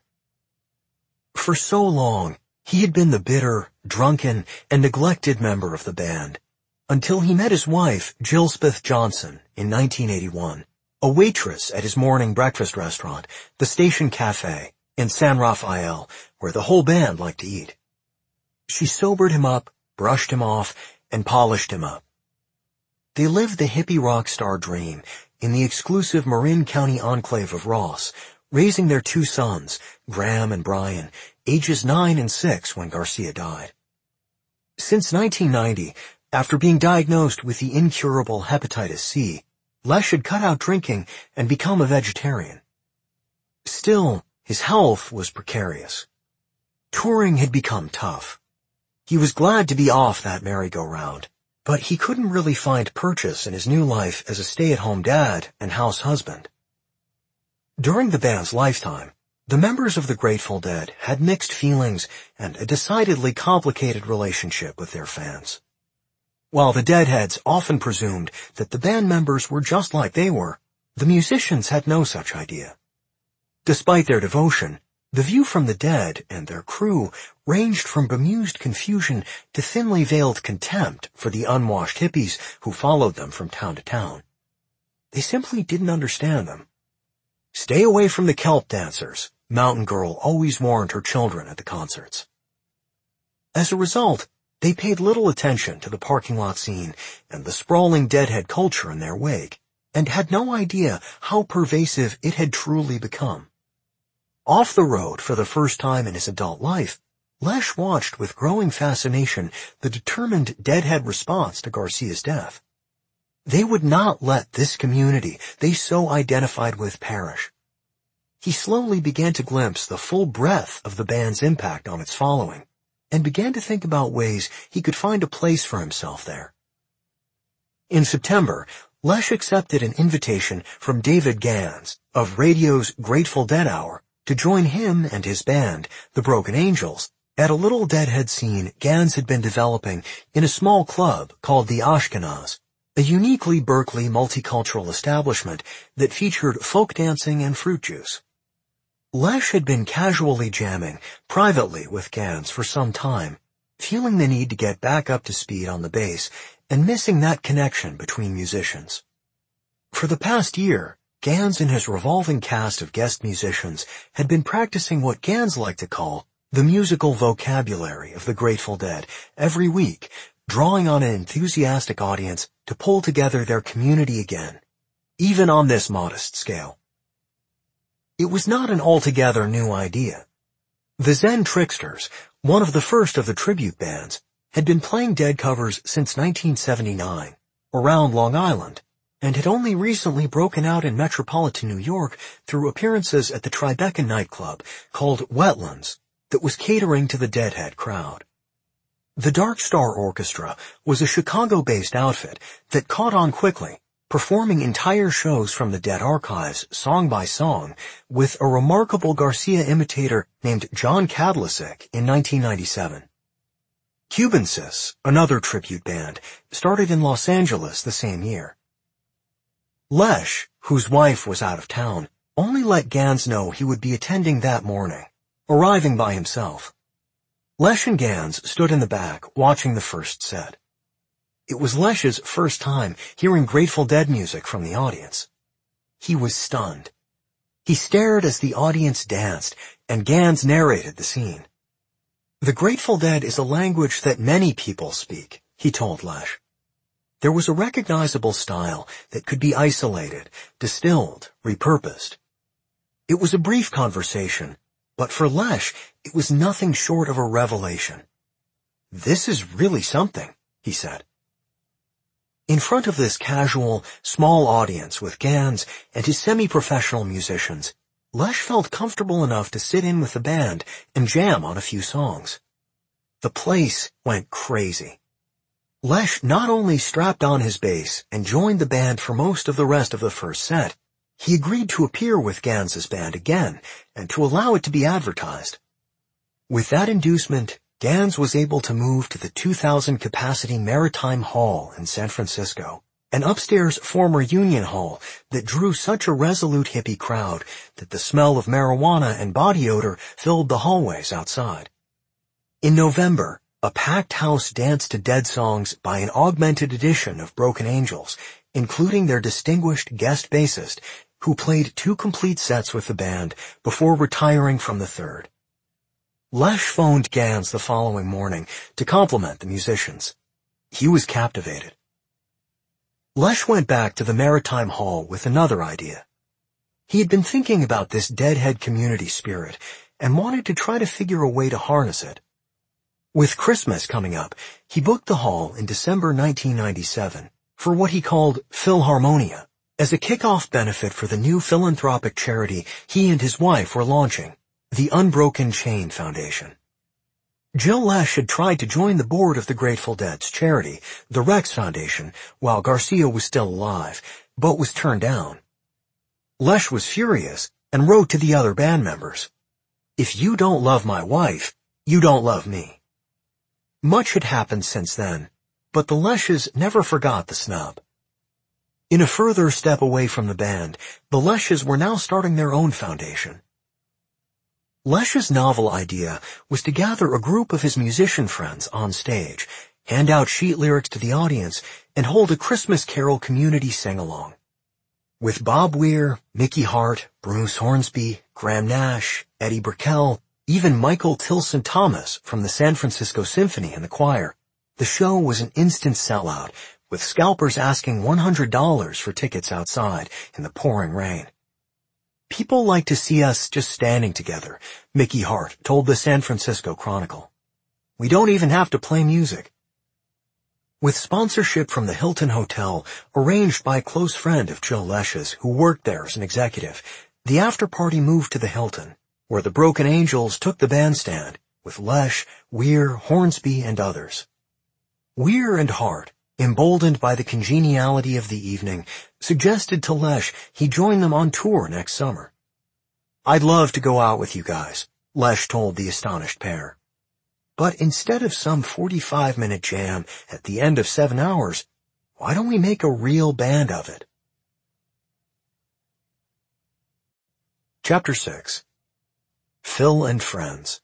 S1: For so long, he had been the bitter, drunken, and neglected member of the band, until he met his wife, Gilspeth Johnson, in nineteen eighty-one, a waitress at his morning breakfast restaurant, the Station Cafe, in San Rafael, where the whole band liked to eat. She sobered him up, brushed him off, and polished him up. They lived the hippie rock star dream in the exclusive Marin County enclave of Ross, raising their two sons, Graham and Brian, ages nine and six when Garcia died. Since nineteen ninety, after being diagnosed with the incurable hepatitis C, Lesh had cut out drinking and become a vegetarian. Still, his health was precarious. Touring had become tough. He was glad to be off that merry-go-round, but he couldn't really find purchase in his new life as a stay-at-home dad and house husband. During the band's lifetime, the members of the Grateful Dead had mixed feelings and a decidedly complicated relationship with their fans. While the Deadheads often presumed that the band members were just like they were, the musicians had no such idea. Despite their devotion, the view from the Dead and their crew ranged from bemused confusion to thinly veiled contempt for the unwashed hippies who followed them from town to town. They simply didn't understand them. "Stay away from the kelp dancers," Mountain Girl always warned her children at the concerts. As a result, They paid little attention to the parking lot scene and the sprawling Deadhead culture in their wake, and had no idea how pervasive it had truly become. Off the road for the first time in his adult life, Lesh watched with growing fascination the determined Deadhead response to Garcia's death. They would not let this community they so identified with perish. He slowly began to glimpse the full breadth of the band's impact on its following, and began to think about ways he could find a place for himself there. In September, Lesh accepted an invitation from David Gans of radio's Grateful Dead Hour to join him and his band, the Broken Angels, at a little Deadhead scene Gans had been developing in a small club called the Ashkenaz, a uniquely Berkeley multicultural establishment that featured folk dancing and fruit juice. Lesh had been casually jamming privately with Gans for some time, feeling the need to get back up to speed on the bass and missing that connection between musicians. For the past year, Gans and his revolving cast of guest musicians had been practicing what Gans liked to call the musical vocabulary of the Grateful Dead every week, drawing on an enthusiastic audience to pull together their community again, even on this modest scale. It was not an altogether new idea. The Zen Tricksters, one of the first of the tribute bands, had been playing Dead covers since nineteen seventy-nine, around Long Island, and had only recently broken out in metropolitan New York through appearances at the Tribeca nightclub called Wetlands that was catering to the Deadhead crowd. The Dark Star Orchestra was a Chicago-based outfit that caught on quickly, performing entire shows from the Dead archives, song by song, with a remarkable Garcia imitator named John Kadlecik in nineteen ninety-seven. Cubensis, another tribute band, started in Los Angeles the same year. Lesh, whose wife was out of town, only let Gans know he would be attending that morning, arriving by himself. Lesh and Gans stood in the back, watching the first set. It was Lesh's first time hearing Grateful Dead music from the audience. He was stunned. He stared as the audience danced, and Gans narrated the scene. The Grateful Dead is a language that many people speak, he told Lesh. There was a recognizable style that could be isolated, distilled, repurposed. It was a brief conversation, but for Lesh, it was nothing short of a revelation. This is really something, he said. In front of this casual, small audience with Gans and his semi-professional musicians, Lesh felt comfortable enough to sit in with the band and jam on a few songs. The place went crazy. Lesh not only strapped on his bass and joined the band for most of the rest of the first set, he agreed to appear with Gans's band again and to allow it to be advertised. With that inducement, Gans was able to move to the two thousand capacity Maritime Hall in San Francisco, an upstairs former Union Hall that drew such a resolute hippie crowd that the smell of marijuana and body odor filled the hallways outside. In November, a packed house danced to Dead songs by an augmented edition of Broken Angels, including their distinguished guest bassist, who played two complete sets with the band before retiring from the third. Lesh phoned Gans the following morning to compliment the musicians. He was captivated. Lesh went back to the Maritime Hall with another idea. He had been thinking about this Deadhead community spirit and wanted to try to figure a way to harness it. With Christmas coming up, he booked the hall in December nineteen ninety-seven for what he called Philharmonia, as a kickoff benefit for the new philanthropic charity he and his wife were launching, the Unbroken Chain Foundation. Jill Lesh had tried to join the board of the Grateful Dead's charity, the Rex Foundation, while Garcia was still alive, but was turned down. Lesh was furious and wrote to the other band members, "If you don't love my wife, you don't love me." Much had happened since then, but the Leshes never forgot the snub. In a further step away from the band, the Leshes were now starting their own foundation. Lesh's novel idea was to gather a group of his musician friends on stage, hand out sheet lyrics to the audience, and hold a Christmas Carol community sing-along. With Bob Weir, Mickey Hart, Bruce Hornsby, Graham Nash, Eddie Brickell, even Michael Tilson Thomas from the San Francisco Symphony in the choir, The show was an instant sellout, with scalpers asking one hundred dollars for tickets outside in the pouring rain. People like to see us just standing together, Mickey Hart told the San Francisco Chronicle. We don't even have to play music. With sponsorship from the Hilton Hotel, arranged by a close friend of Joe Lesch's who worked there as an executive, the after-party moved to the Hilton, where the Broken Angels took the bandstand, with Lesch, Weir, Hornsby, and others. Weir and Hart, emboldened by the congeniality of the evening, suggested to Lesch he join them on tour next summer. I'd love to go out with you guys, Lesch told the astonished pair. But instead of some forty-five minute jam at the end of seven hours, why don't we make a real band of it? Chapter six. Phil and Friends.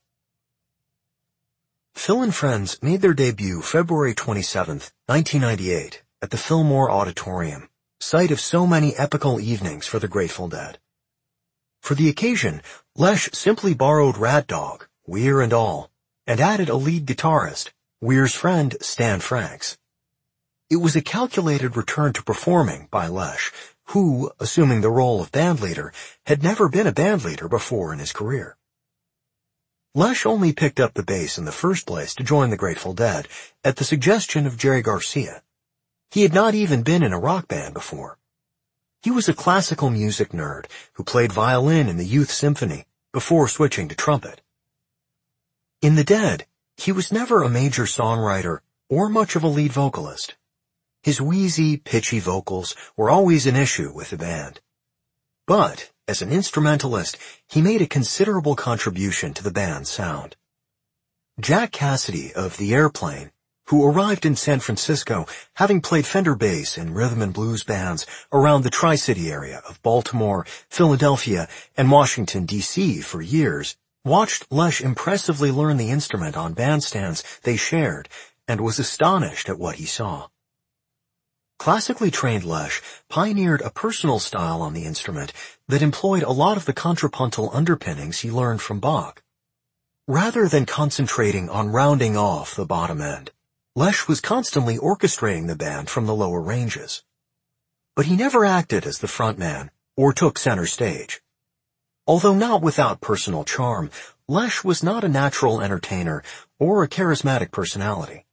S1: Phil and Friends made their debut February twenty-seventh, nineteen ninety-eight, at the Fillmore Auditorium, site of so many epical evenings for the Grateful Dead. For the occasion, Lesch simply borrowed Rat Dog, Weir and all, and added a lead guitarist, Weir's friend Stan Franks. It was a calculated return to performing by Lesch, who, assuming the role of bandleader, had never been a bandleader before in his career. Lesch only picked up the bass in the first place to join the Grateful Dead at the suggestion of Jerry Garcia. He had not even been in a rock band before. He was a classical music nerd who played violin in the Youth Symphony before switching to trumpet. In the Dead, he was never a major songwriter or much of a lead vocalist. His wheezy, pitchy vocals were always an issue with the band. But, as an instrumentalist, he made a considerable contribution to the band's sound. Jack Cassidy of The Airplane, who arrived in San Francisco having played Fender bass in rhythm and blues bands around the Tri-City area of Baltimore, Philadelphia, and Washington, D C for years, watched Lesch impressively learn the instrument on bandstands they shared and was astonished at what he saw. Classically trained Lesch pioneered a personal style on the instrument that employed a lot of the contrapuntal underpinnings he learned from Bach. Rather than concentrating on rounding off the bottom end, Lesch was constantly orchestrating the band from the lower ranges. But he never acted as the frontman or took center stage. Although not without personal charm, Lesch was not a natural entertainer or a charismatic personality.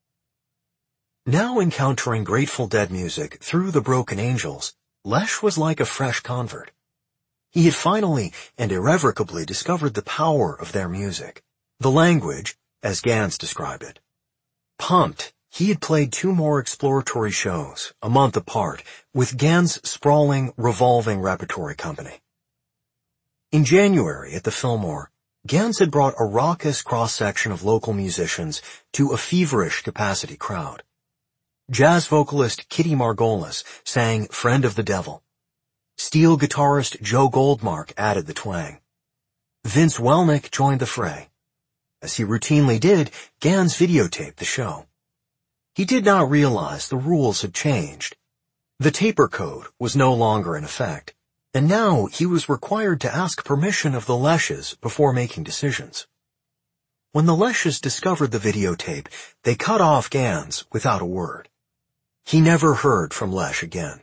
S1: Now encountering Grateful Dead music through the Broken Angels, Lesch was like a fresh convert. He had finally and irrevocably discovered the power of their music, the language, as Gans described it. Pumped, he had played two more exploratory shows, a month apart, with Gans' sprawling, revolving repertory company. In January at the Fillmore, Gans had brought a raucous cross-section of local musicians to a feverish capacity crowd. Jazz vocalist Kitty Margolis sang Friend of the Devil. Steel guitarist Joe Goldmark added the twang. Vince Welnick joined the fray. As he routinely did, Gans videotaped the show. He did not realize the rules had changed. The taper code was no longer in effect, and now he was required to ask permission of the Lesch's before making decisions. When the Lesch's discovered the videotape, they cut off Gans without a word. He never heard from Lesch again.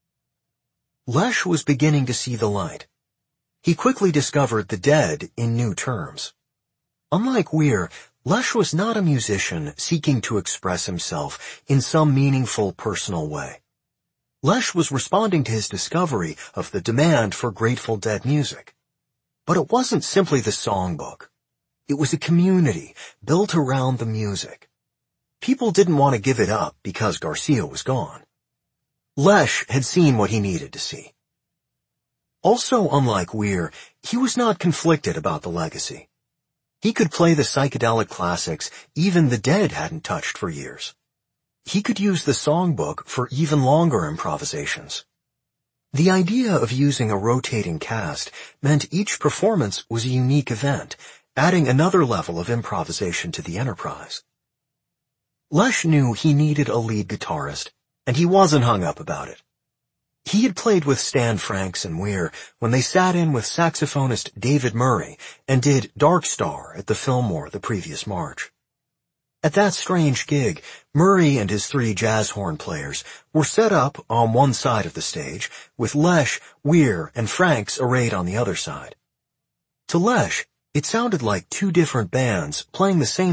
S1: Lesch was beginning to see the light. He quickly discovered the Dead in new terms. Unlike Weir, Lesch was not a musician seeking to express himself in some meaningful personal way. Lesch was responding to his discovery of the demand for Grateful Dead music. But it wasn't simply the songbook. It was a community built around the music. People didn't want to give it up because Garcia was gone. Lesch had seen what he needed to see. Also, unlike Weir, he was not conflicted about the legacy. He could play the psychedelic classics even the Dead hadn't touched for years. He could use the songbook for even longer improvisations. The idea of using a rotating cast meant each performance was a unique event, adding another level of improvisation to the enterprise. Lesch knew he needed a lead guitarist, and he wasn't hung up about it. He had played with Stan Franks and Weir when they sat in with saxophonist David Murray and did Dark Star at the Fillmore the previous March. At that strange gig, Murray and his three jazz horn players were set up on one side of the stage, with Lesh, Weir, and Franks arrayed on the other side. To Lesh, it sounded like two different bands playing the same